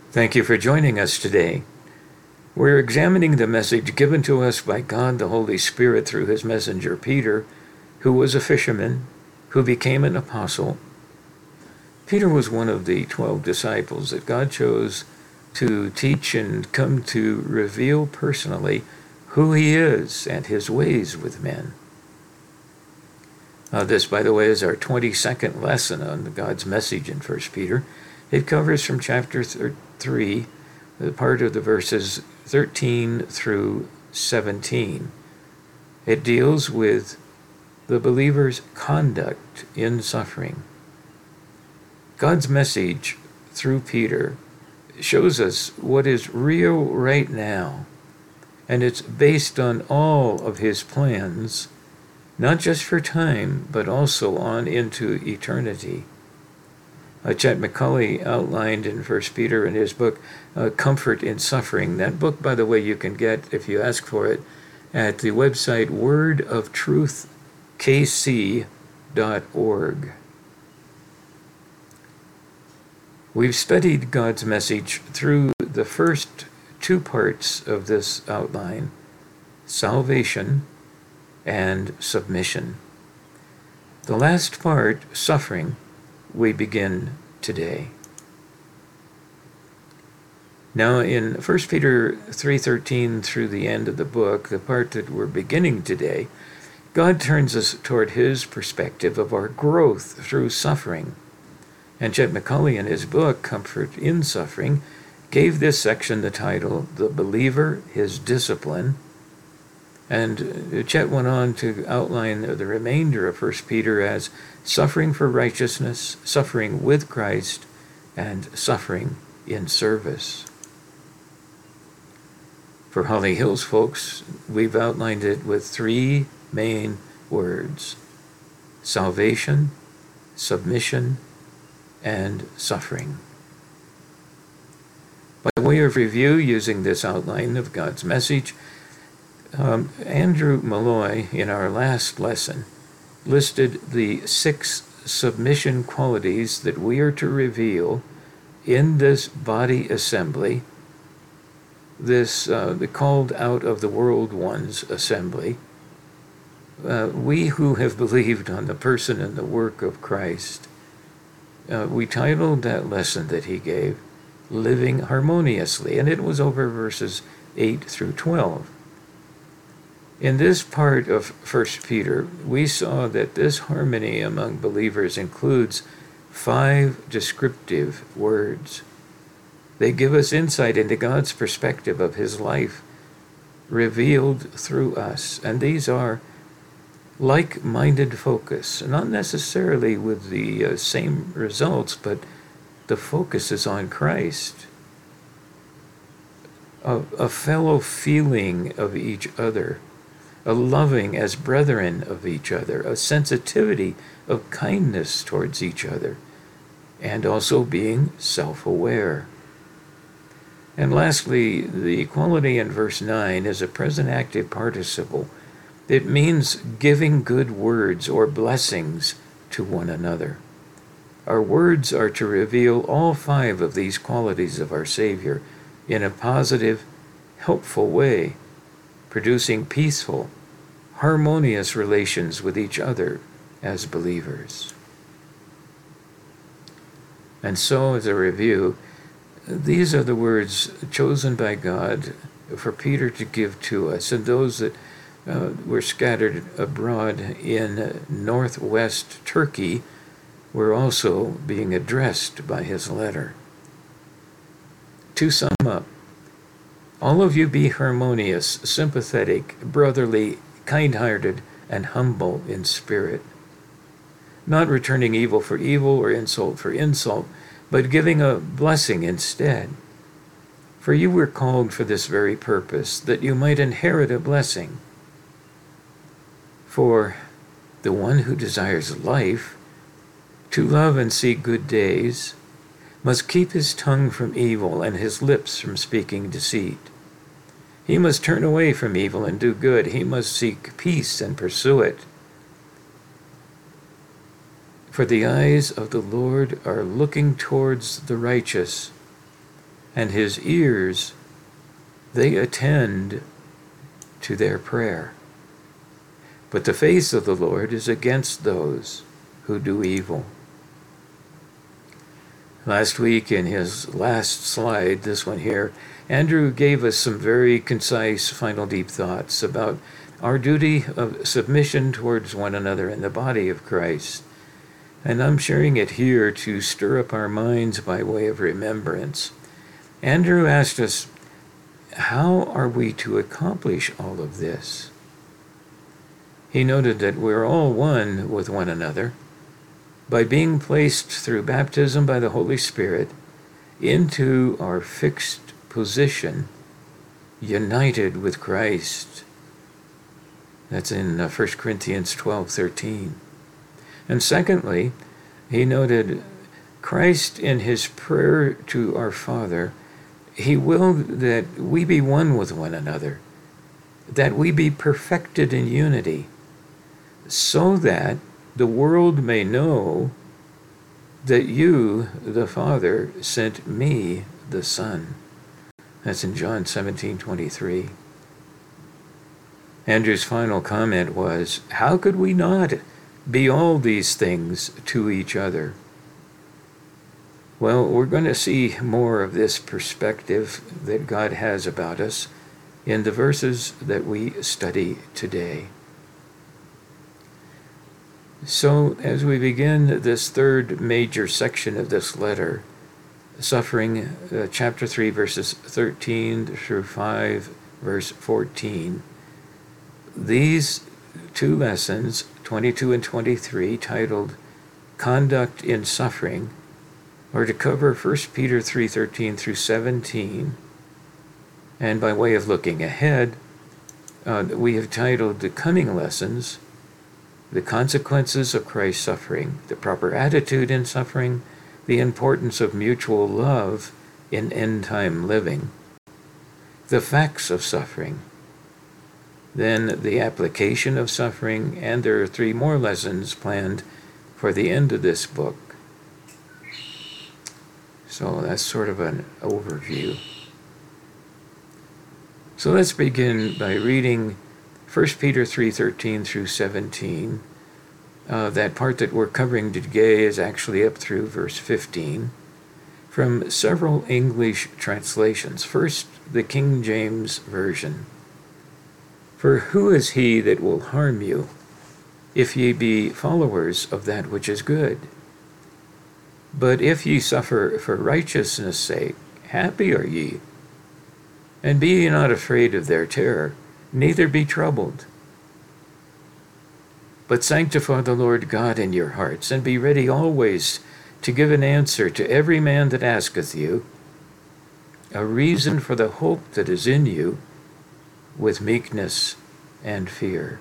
Thank you for joining us today. We're examining the message given to us by God the Holy Spirit through his messenger Peter, who was a fisherman, who became an apostle. Peter was one of the 12 disciples that God chose to teach and come to reveal personally who he is and his ways with men. This, by the way, is our 22nd lesson on God's message in 1 Peter. It covers from chapter 3, the part of the verses 13 through 17. It deals with the believer's conduct in suffering. God's message through Peter shows us what is real right now, and it's based on all of his plans, not just for time, but also on into eternity. Chet McCulley outlined in 1 Peter in his book, Comfort in Suffering. That book, by the way, you can get, if you ask for it, at the website wordoftruthkc.org. We've studied God's message through the first two parts of this outline, salvation and submission. The last part, suffering, we begin today. Now in 1 Peter 3:13 through the end of the book, the part that we're beginning today, God turns us toward his perspective of our growth through suffering. And Chet McCulley in his book, Comfort in Suffering, gave this section the title, The Believer, His Discipline. And Chet went on to outline the remainder of 1 Peter as suffering for righteousness, suffering with Christ, and suffering in service. For Holly Hills folks, we've outlined it with three main words: salvation, submission, and suffering. By way of review, using this outline of God's message, Andrew Malloy, in our last lesson, listed the 6 submission qualities that we are to reveal in this body assembly, this the called out of the world ones assembly. We who have believed on the person and the work of Christ, we titled that lesson that he gave, Living Harmoniously, and it was over verses 8 through 12. In this part of 1 Peter, we saw that this harmony among believers includes 5 descriptive words. They give us insight into God's perspective of his life revealed through us, and these are like-minded focus, not necessarily with the same results, but the focus is on Christ, a fellow feeling of each other, a loving as brethren of each other, a sensitivity of kindness towards each other, and also being self-aware. And lastly, the quality in verse 9 is a present active participle. It means giving good words or blessings to one another. Our words are to reveal all 5 of these qualities of our Savior in a positive, helpful way, producing peaceful, harmonious relations with each other as believers. And so, as a review, these are the words chosen by God for Peter to give to us, and those that were scattered abroad in northwest Turkey were also being addressed by his letter. To sum up, all of you be harmonious, sympathetic, brotherly, kind-hearted, and humble in spirit, not returning evil for evil or insult for insult, but giving a blessing instead. For you were called for this very purpose, that you might inherit a blessing. For the one who desires life, to love and see good days, must keep his tongue from evil and his lips from speaking deceit. He must turn away from evil and do good. He must seek peace and pursue it. For the eyes of the Lord are looking towards the righteous, and his ears, they attend to their prayer. But the face of the Lord is against those who do evil. Last week, in his last slide, this one here, Andrew gave us some very concise final deep thoughts about our duty of submission towards one another in the body of Christ. And I'm sharing it here to stir up our minds by way of remembrance. Andrew asked us, how are we to accomplish all of this? He noted that we're all one with one another by being placed through baptism by the Holy Spirit into our fixed position, united with Christ. That's in 1 Corinthians 12:13. And secondly, he noted Christ in his prayer to our Father, he willed that we be one with one another, that we be perfected in unity, so that the world may know that you, the Father, sent me, the Son. That's in John 17:23. Andrew's final comment was, how could we not be all these things to each other? Well, we're going to see more of this perspective that God has about us in the verses that we study today. So, as we begin this third major section of this letter, suffering, chapter 3, verses 13 through 5, verse 14, these two lessons, 22 and 23, titled Conduct in Suffering, are to cover 1 Peter 3:13 through 17. And by way of looking ahead, we have titled the coming lessons, The Consequences of Christ's Suffering, the Proper Attitude in Suffering, the Importance of Mutual Love in End-Time Living, The Facts of Suffering, then the Application of Suffering, and there are 3 more lessons planned for the end of this book. So that's sort of an overview. So let's begin by reading 1 Peter 3:13 through 17. That part that we're covering today is actually up through verse 15, from several English translations. First, the King James Version. For who is he that will harm you, if ye be followers of that which is good? But if ye suffer for righteousness' sake, happy are ye. And be ye not afraid of their terror, neither be troubled. But sanctify the Lord God in your hearts, and be ready always to give an answer to every man that asketh you, a reason for the hope that is in you, with meekness and fear.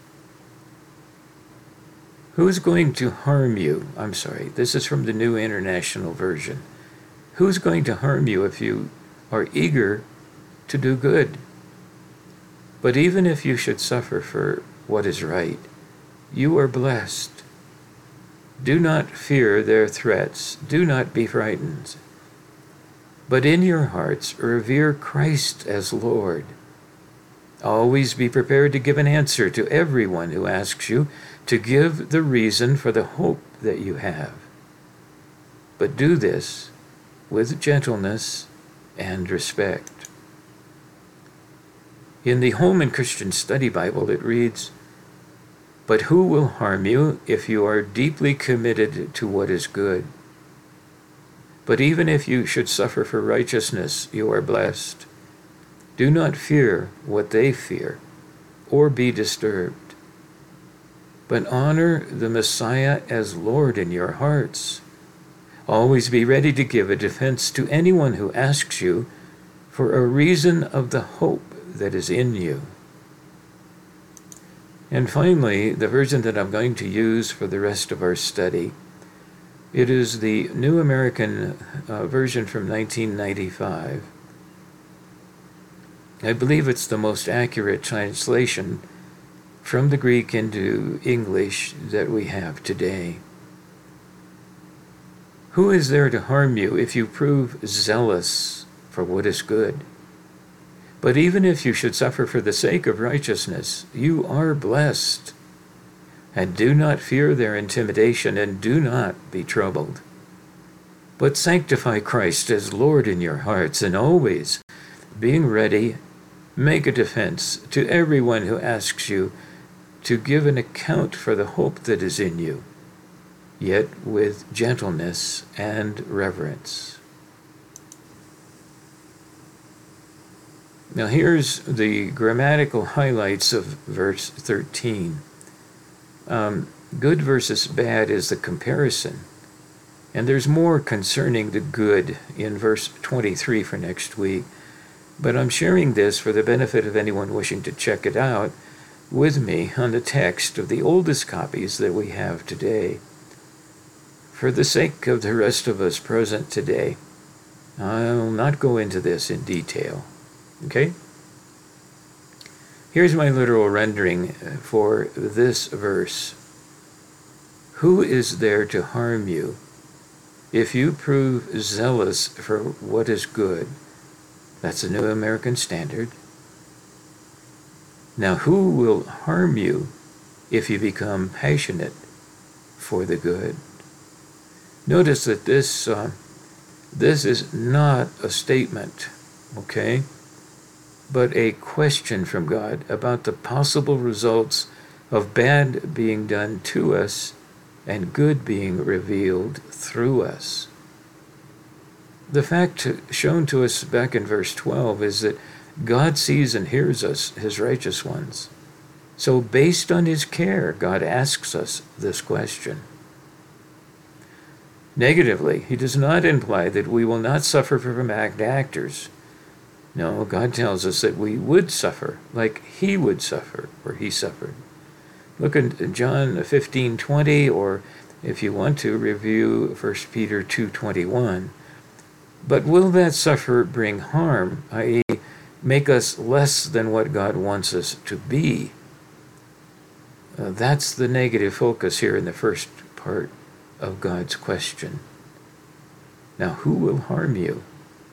Who's going to harm you? This is from the New International Version. Who's going to harm you if you are eager to do good? But even if you should suffer for what is right, you are blessed. Do not fear their threats. Do not be frightened. But in your hearts revere Christ as Lord. Always be prepared to give an answer to everyone who asks you, to give the reason for the hope that you have. But do this with gentleness and respect. In the Home and Christian Study Bible, it reads, But who will harm you if you are deeply committed to what is good? But even if you should suffer for righteousness, you are blessed. Do not fear what they fear, or be disturbed, but honor the Messiah as Lord in your hearts. Always be ready to give a defense to anyone who asks you for a reason of the hope that is in you. And finally, the version that I'm going to use for the rest of our study, it is the New American Version from 1995. I believe it's the most accurate translation from the Greek into English that we have today. Who is there to harm you if you prove zealous for what is good. But even if you should suffer for the sake of righteousness, you are blessed. And do not fear their intimidation, and do not be troubled. But sanctify Christ as Lord in your hearts, and always, being ready, make a defense to everyone who asks you to give an account for the hope that is in you, yet with gentleness and reverence. Now here's the grammatical highlights of verse 13. Good versus bad is the comparison. And there's more concerning the good in verse 23 for next week. But I'm sharing this for the benefit of anyone wishing to check it out with me on the text of the oldest copies that we have today. For the sake of the rest of us present today, I'll not go into this in detail. Okay? Here's my literal rendering for this verse. Who is there to harm you if you prove zealous for what is good? That's the New American Standard. Now, who will harm you if you become passionate for the good? Notice that this is not a statement, okay, but a question from God about the possible results of bad being done to us and good being revealed through us. The fact shown to us back in verse 12 is that God sees and hears us, his righteous ones. So based on his care, God asks us this question. Negatively, he does not imply that we will not suffer from bad actors. No, God tells us that we would suffer like he would suffer, or he suffered. Look at John 15:20, or if you want to, review 1 Peter 2:21. But will that suffer bring harm, i.e., make us less than what God wants us to be? That's the negative focus here in the first part of God's question. Now, who will harm you?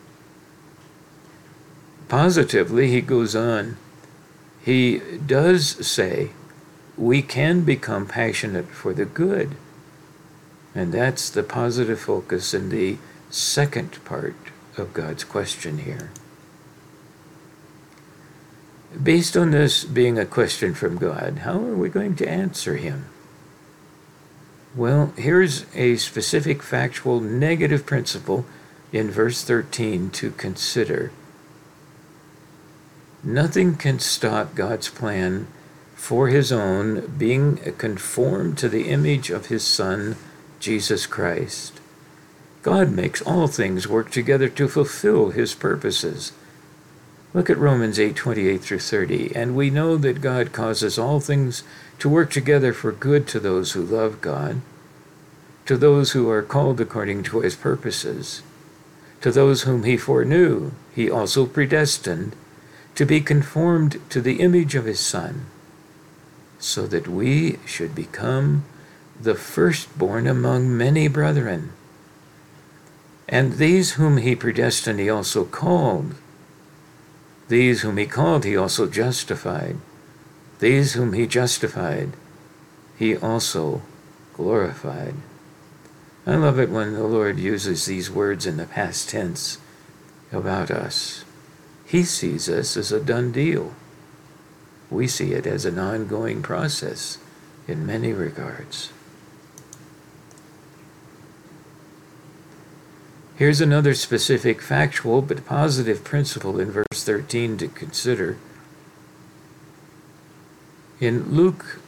Positively, he goes on. He does say we can become passionate for the good. And that's the positive focus in the second part of God's question here. Based on this being a question from God, how are we going to answer him? Well, here's a specific factual negative principle in verse 13 to consider. Nothing can stop God's plan for his own being conformed to the image of his Son, Jesus Christ. God makes all things work together to fulfill his purposes. Look at Romans 8:28 through 30. And we know that God causes all things to work together for good to those who love God, to those who are called according to his purposes. To those whom he foreknew, he also predestined to be conformed to the image of his Son, so that we should become the firstborn among many brethren. And these whom he predestined, he also called. These whom he called, he also justified. These whom he justified, he also glorified. I love it when the Lord uses these words in the past tense about us. He sees us as a done deal. We see it as an ongoing process in many regards. Here's another specific factual but positive principle in verse 13 to consider. In Luke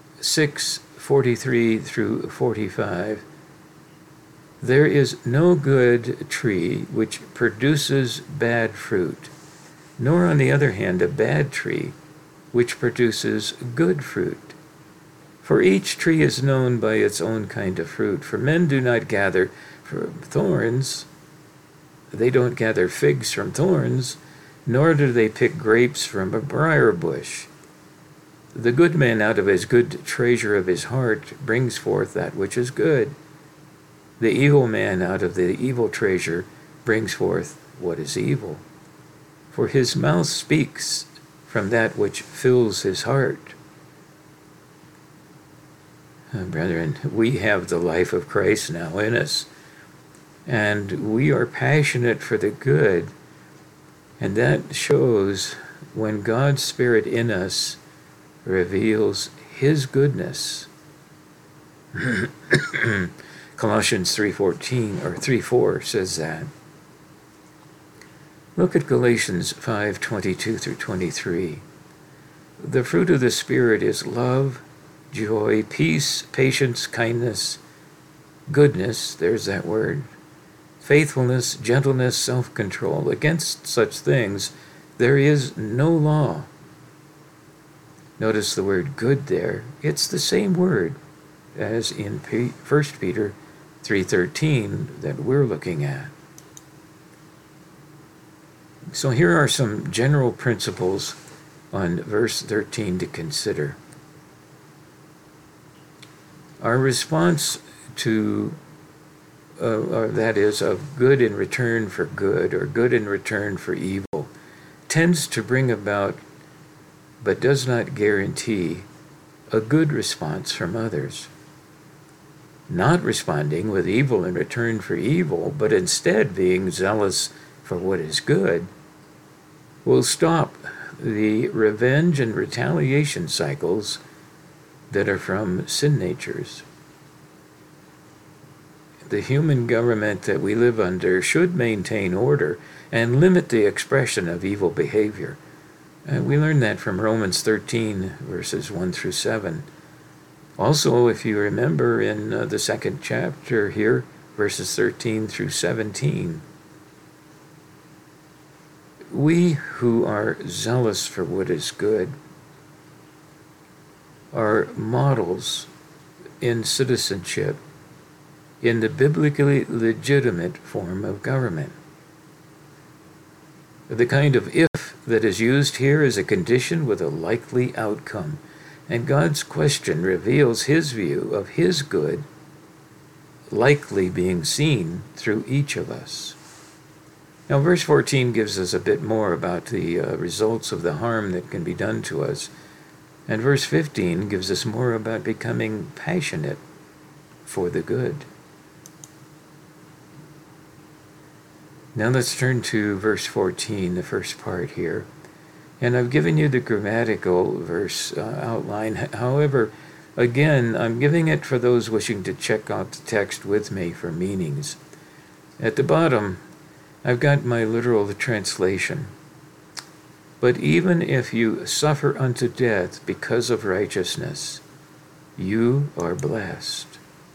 6:43 through 45, there is no good tree which produces bad fruit, nor on the other hand a bad tree which produces good fruit. For each tree is known by its own kind of fruit. For men do not gather from thorns, they don't gather figs from thorns, nor do they pick grapes from a briar bush. The good man out of his good treasure of his heart brings forth that which is good. The evil man out of the evil treasure brings forth what is evil. For his mouth speaks from that which fills his heart. Brethren, we have the life of Christ now in us, and we are passionate for the good, and that shows when God's Spirit in us reveals his goodness. Colossians 3:14 or 3:4 says that. Look at Galatians 5:22 through 23. The fruit of the Spirit is love, joy, peace, patience, kindness, goodness, there's that word, faithfulness, gentleness, self-control. Against such things there is no law. Notice the word good there. It's the same word as in 1 Peter 3:13 that we're looking at. So here are some general principles on verse 13 to consider. Our response to, that is, of good in return for good or good in return for evil, tends to bring about, but does not guarantee, a good response from others. Not responding with evil in return for evil, but instead being zealous for what is good, will stop the revenge and retaliation cycles that are from sin natures. The human government that we live under should maintain order and limit the expression of evil behavior. We learn that from Romans 13, verses 1 through 7. Also, if you remember in the second chapter here, verses 13 through 17, we who are zealous for what is good are models in citizenship in the biblically legitimate form of government. The kind of if that is used here is a condition with a likely outcome, and God's question reveals his view of his good likely being seen through each of us. Now, verse 14 gives us a bit more about the results of the harm that can be done to us, and verse 15 gives us more about becoming passionate for the good. Now let's turn to verse 14, the first part here. And I've given you the grammatical verse outline. However, again, I'm giving it for those wishing to check out the text with me for meanings. At the bottom, I've got my literal translation. But even if you suffer unto death because of righteousness, you are blessed.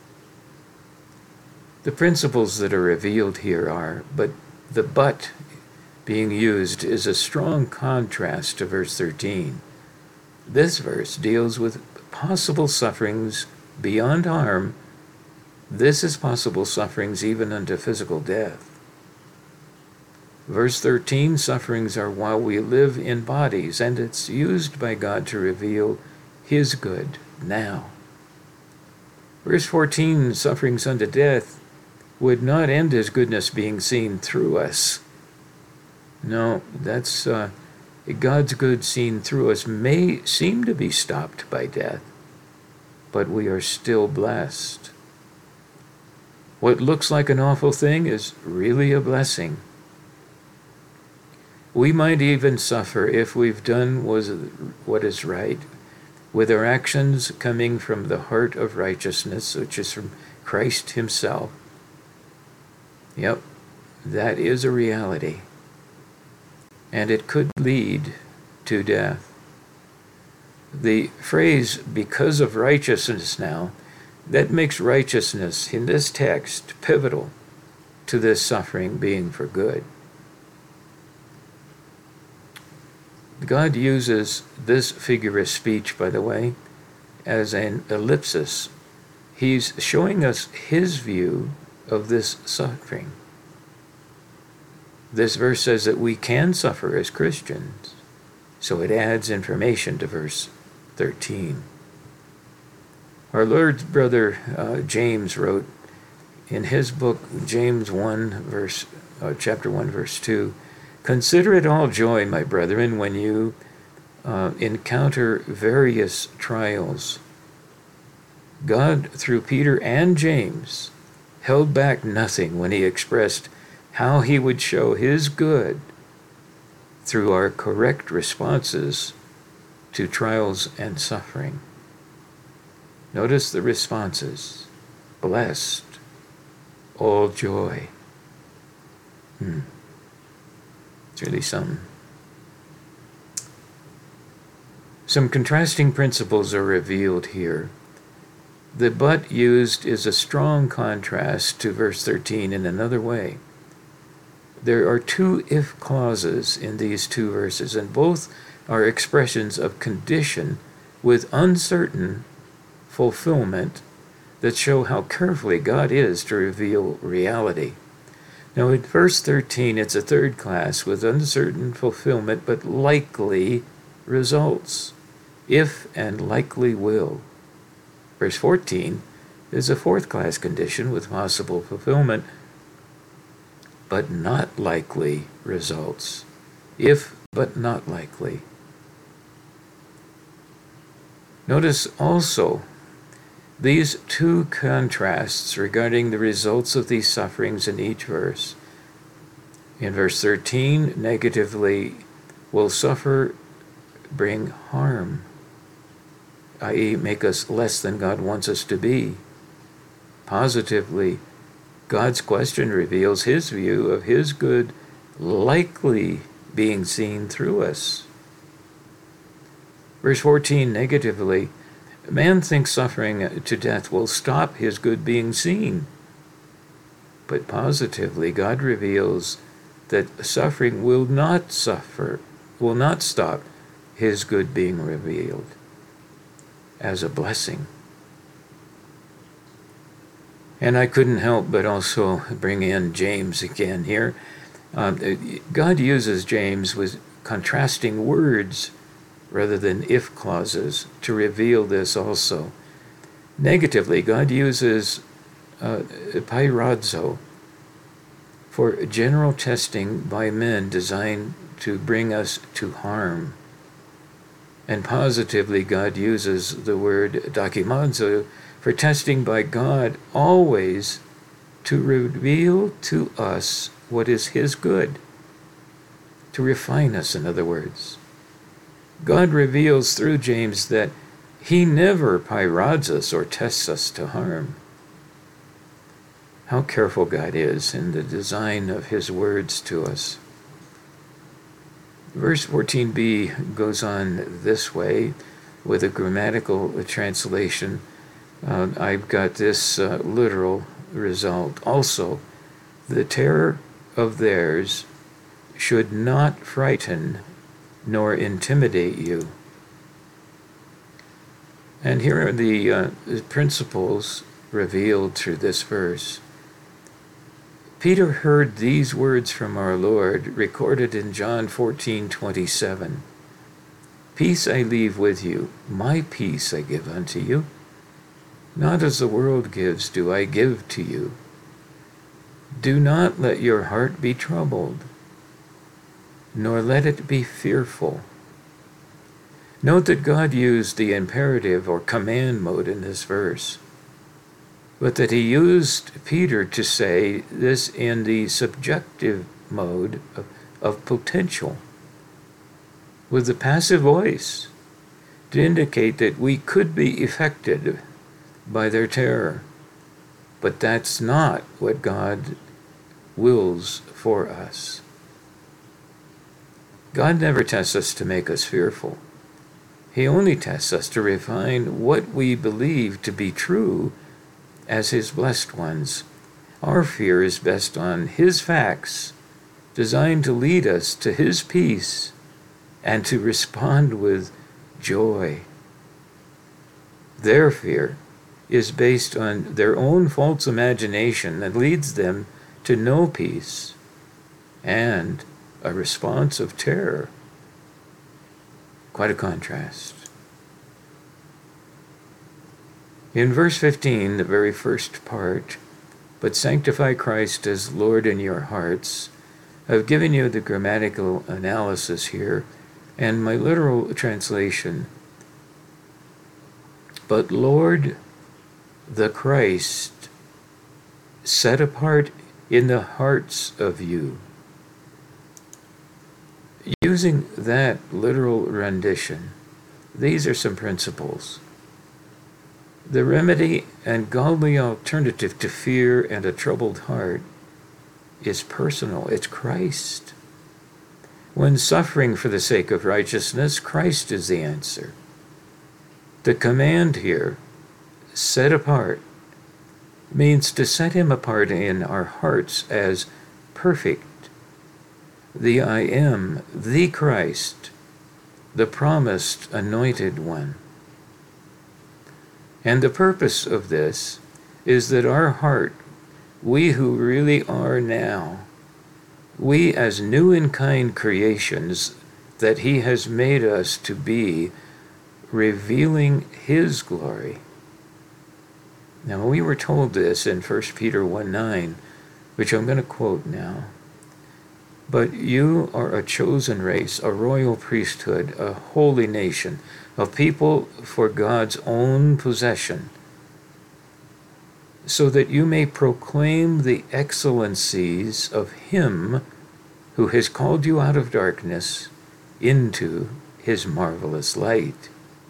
The principles that are revealed here are, but the but being used is a strong contrast to verse 13. This verse deals with possible sufferings beyond harm. This is possible sufferings even unto physical death. Verse 13, sufferings are while we live in bodies, and it's used by God to reveal his good now. Verse 14, sufferings unto death, would not end his goodness being seen through us. No, that's God's good seen through us may seem to be stopped by death, but we are still blessed. What looks like an awful thing is really a blessing. We might even suffer if we've done what is right, with our actions coming from the heart of righteousness, which is from Christ himself. Yep, that is a reality. And it could lead to death. The phrase, because of righteousness now, that makes righteousness in this text pivotal to this suffering being for good. God uses this figure of speech, by the way, as an ellipsis. He's showing us his view of this suffering. This verse says that we can suffer as Christians, so it adds information to verse 13. Our Lord's brother James wrote in his book, James 1, chapter 1, verse 2, consider it all joy, my brethren, when you encounter various trials. God, through Peter and James, held back nothing when he expressed how he would show his good through our correct responses to trials and suffering. Notice the responses: blessed, all joy. It's really something. Some contrasting principles are revealed here. The but used is a strong contrast to verse 13 in another way. There are two if clauses in these two verses, and both are expressions of condition with uncertain fulfillment that show how carefully God is to reveal reality. Now in verse 13, it's a third class with uncertain fulfillment but likely results, if and likely will. Verse 14 is a fourth class condition with possible fulfillment but not likely results, if but not likely. Notice also these two contrasts regarding the results of these sufferings in each verse. In verse 13, negatively, will suffer bring harm, i.e., make us less than God wants us to be. Positively, God's question reveals his view of his good likely being seen through us. Verse 14, negatively, man thinks suffering to death will stop his good being seen. But positively, God reveals that suffering will not stop his good being revealed as a blessing. And I couldn't help but also bring in James again here. God uses James with contrasting words rather than if clauses to reveal this also. Negatively, God uses pyrazo for general testing by men designed to bring us to harm. And positively, God uses the word dokimazo for testing by God always to reveal to us what is his good, to refine us, in other words. God reveals through James that he never pyrods us or tests us to harm. How careful God is in the design of his words to us. Verse 14b goes on this way with a grammatical translation. I've got this literal result. Also, the terror of theirs should not frighten nor intimidate you. And here are the principles revealed through this verse. Peter heard these words from our Lord, recorded in John 14:27. Peace I leave with you, my peace I give unto you. Not as the world gives do I give to you. Do not let your heart be troubled, nor let it be fearful. Note that God used the imperative or command mode in this verse, but that he used Peter to say this in the subjective mode of potential, with the passive voice, to indicate that we could be affected by their terror. But that's not what God wills for us. God never tests us to make us fearful. He only tests us to refine what we believe to be true as his blessed ones. Our fear is based on his facts, designed to lead us to his peace and to respond with joy. Their fear is based on their own false imagination that leads them to no peace and a response of terror. Quite a contrast. In verse 15, the very first part, but sanctify Christ as Lord in your hearts. I've given you the grammatical analysis here, and my literal translation. But Lord the Christ, set apart in the hearts of you. Using that literal rendition, these are some principles. The remedy and godly alternative to fear and a troubled heart is personal. It's Christ. When suffering for the sake of righteousness, Christ is the answer. The command here, set apart, means to set him apart in our hearts as perfect. The I am, the Christ, the promised anointed one. And the purpose of this is that our heart, we who really are now, we as new in kind creations that he has made us to be, revealing his glory. Now, we were told this in 1 Peter 1:9, which I'm going to quote now. But you are a chosen race, a royal priesthood, a holy nation, a people for God's own possession, so that you may proclaim the excellencies of him who has called you out of darkness into his marvelous light.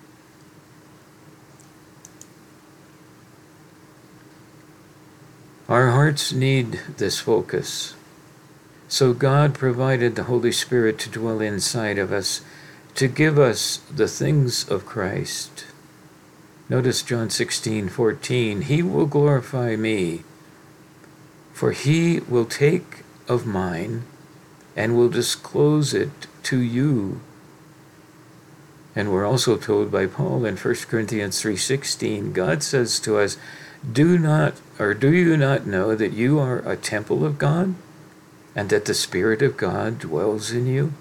Our hearts need this focus. So God provided the Holy Spirit to dwell inside of us, to give us the things of Christ. Notice John 16:14, he will glorify me, for he will take of mine and will disclose it to you. And we're also told by Paul in 1 Corinthians 3:16, God says to us, do you not know that you are a temple of God, and that the Spirit of God dwells in you?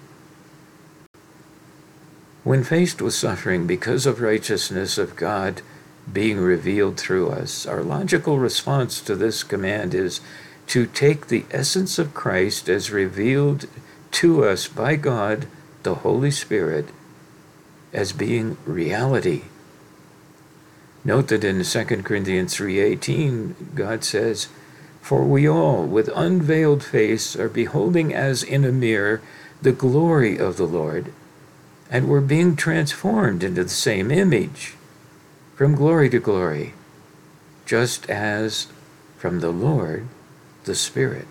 When faced with suffering because of righteousness of God being revealed through us, our logical response to this command is to take the essence of Christ as revealed to us by God, the Holy Spirit, as being reality. Note that in 2 Corinthians 3:18, God says, for we all, with unveiled face, are beholding as in a mirror the glory of the Lord, and we're being transformed into the same image, from glory to glory, just as from the Lord, the Spirit.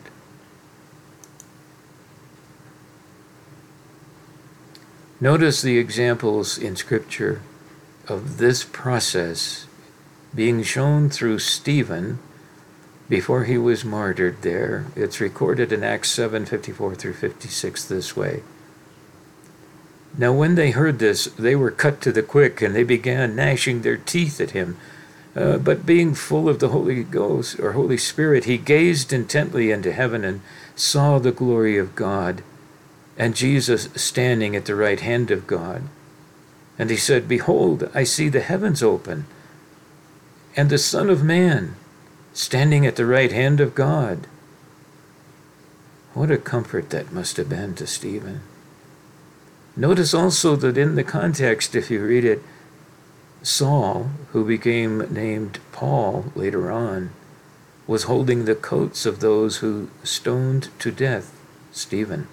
Notice the examples in Scripture of this process being shown through Stephen before he was martyred there. It's recorded in Acts 7:54 through 56 this way. Now when they heard this, they were cut to the quick, and they began gnashing their teeth at him. But being full of the Holy Ghost, or Holy Spirit, he gazed intently into heaven and saw the glory of God, and Jesus standing at the right hand of God. And he said, behold, I see the heavens open, and the Son of Man standing at the right hand of God. What a comfort that must have been to Stephen. Notice also that in the context, if you read it, Saul, who became named Paul later on, was holding the coats of those who stoned to death Stephen.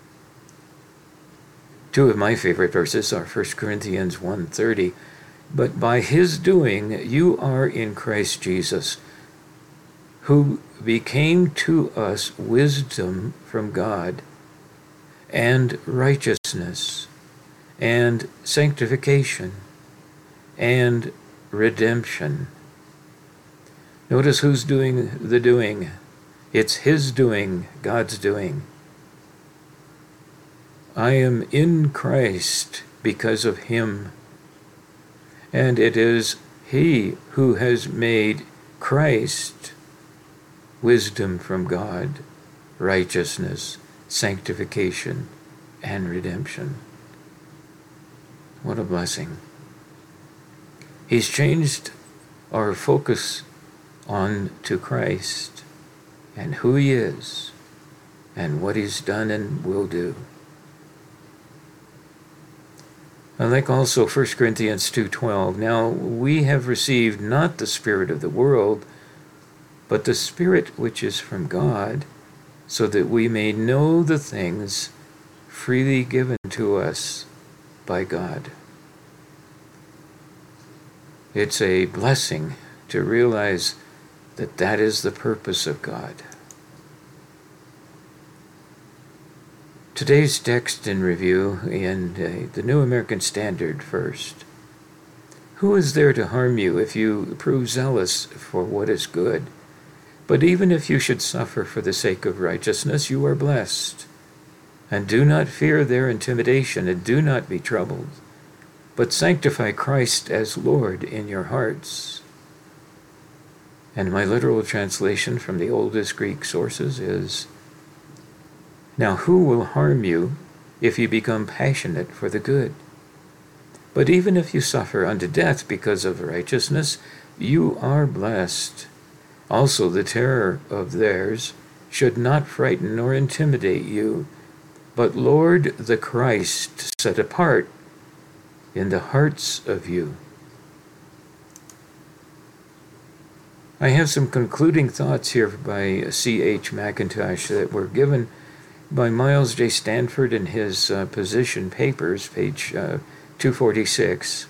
Two of my favorite verses are 1 Corinthians 1:30. But by his doing you are in Christ Jesus, who became to us wisdom from God, and righteousness, and sanctification, and redemption. Notice who's doing the doing. It's his doing, God's doing. I am in Christ because of him. And it is he who has made Christ wisdom from God, righteousness, sanctification, and redemption. What a blessing. He's changed our focus on to Christ. and who he is and what he's done and will do. I like also 1 Corinthians 2:12. Now we have received not the spirit of the world, but the Spirit which is from God, so that we may know the things freely given to us by God. It's a blessing to realize that that is the purpose of God. Today's text in review in the New American Standard first. Who is there to harm you if you prove zealous for what is good? But even if you should suffer for the sake of righteousness, you are blessed. And do not fear their intimidation, and do not be troubled, but sanctify Christ as Lord in your hearts. And my literal translation from the oldest Greek sources is, now who will harm you if you become passionate for the good? But even if you suffer unto death because of righteousness, you are blessed. Also the terror of theirs should not frighten nor intimidate you, but Lord the Christ set apart in the hearts of you. I have some concluding thoughts here by C.H. Mackintosh that were given by Miles J. Stanford in his position papers, page 246.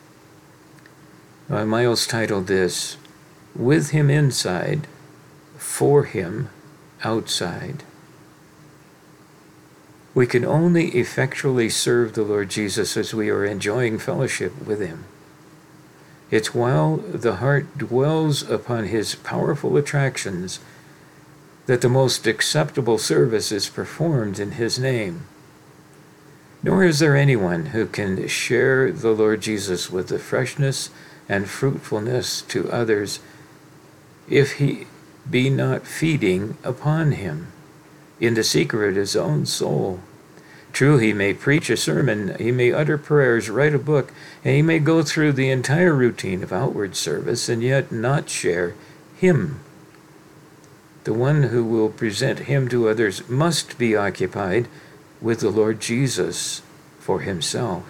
Miles titled this, With Him Inside, For Him Outside. We can only effectually serve the Lord Jesus as we are enjoying fellowship with Him. It's while the heart dwells upon His powerful attractions that the most acceptable service is performed in His name. Nor is there anyone who can share the Lord Jesus with the freshness and fruitfulness to others if he be not feeding upon Him in the secret of his own soul. True, he may preach a sermon, he may utter prayers, write a book, and he may go through the entire routine of outward service and yet not share Him. The one who will present Him to others must be occupied with the Lord Jesus for himself.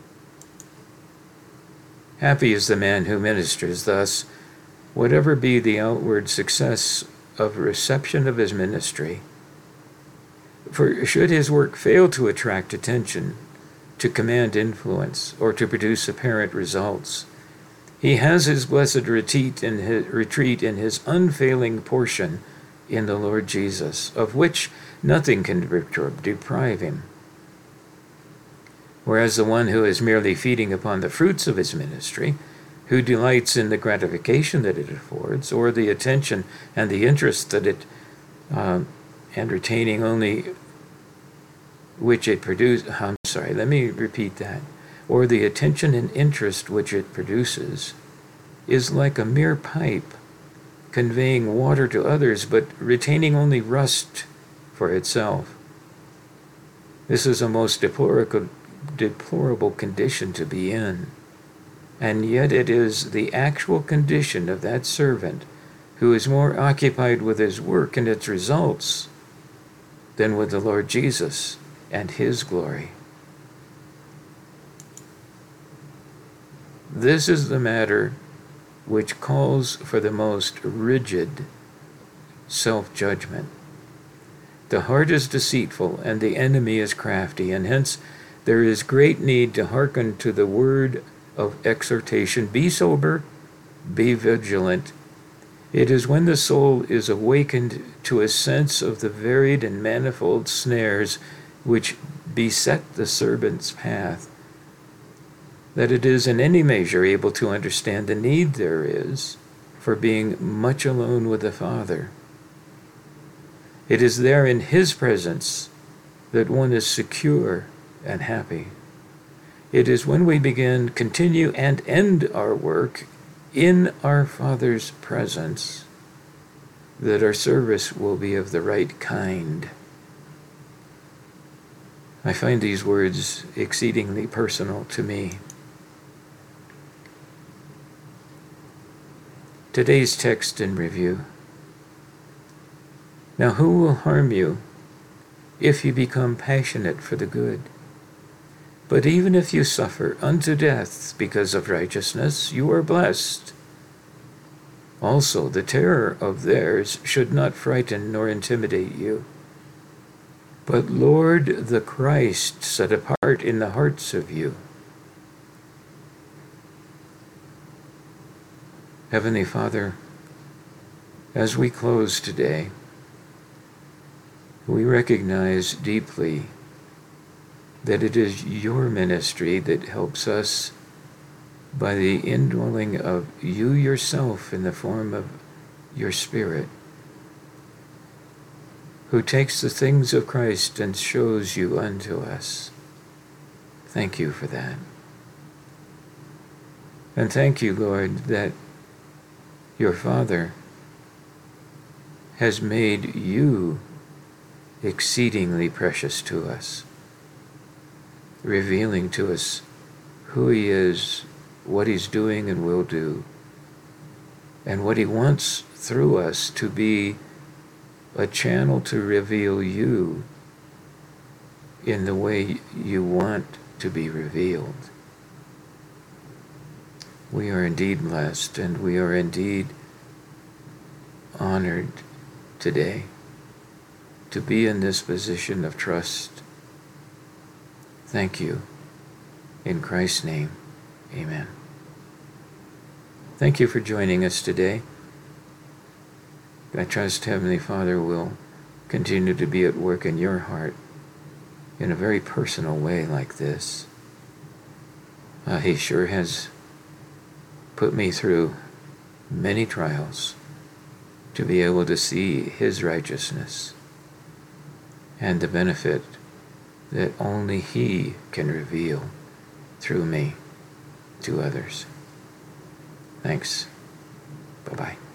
Happy is the man who ministers thus, whatever be the outward success of reception of his ministry. For should his work fail to attract attention, to command influence, or to produce apparent results, he has his blessed retreat in his unfailing portion in the Lord Jesus, of which nothing can deprive him. Whereas the one who is merely feeding upon the fruits of his ministry, who delights in the gratification that it affords, or the attention and the interest that it, and retaining only which it produces, or the attention and interest which it produces, is like a mere pipe, conveying water to others, but retaining only rust for itself. This is a most deplorable condition to be in, and yet it is the actual condition of that servant who is more occupied with his work and its results than with the Lord Jesus and His glory. This is the matter which calls for the most rigid self-judgment. The heart is deceitful, and the enemy is crafty, and hence there is great need to hearken to the word of exhortation. Be sober, be vigilant. It is when the soul is awakened to a sense of the varied and manifold snares which beset the servant's path that it is in any measure able to understand the need there is for being much alone with the Father. It is there in His presence that one is secure and happy. It is when we begin, continue, and end our work in our Father's presence that our service will be of the right kind. I find these words exceedingly personal to me. Today's text in review. Now who will harm you if you become passionate for the good? But even if you suffer unto death because of righteousness, you are blessed. Also, the terror of theirs should not frighten nor intimidate you, but Lord the Christ set apart in the hearts of you. Heavenly Father, as we close today, we recognize deeply that it is your ministry that helps us by the indwelling of you yourself in the form of your Spirit, who takes the things of Christ and shows you unto us. Thank you for that. And thank you, Lord, that your Father has made you exceedingly precious to us, revealing to us who he is, what he's doing and will do, and what he wants through us to be a channel to reveal you in the way you want to be revealed. We are indeed blessed, and we are indeed honored today to be in this position of trust. Thank you. In Christ's name, amen. Thank you for joining us today. I trust Heavenly Father will continue to be at work in your heart in a very personal way like this. He sure has put me through many trials to be able to see his righteousness and the benefit that only he can reveal through me to others. Thanks. Bye-bye.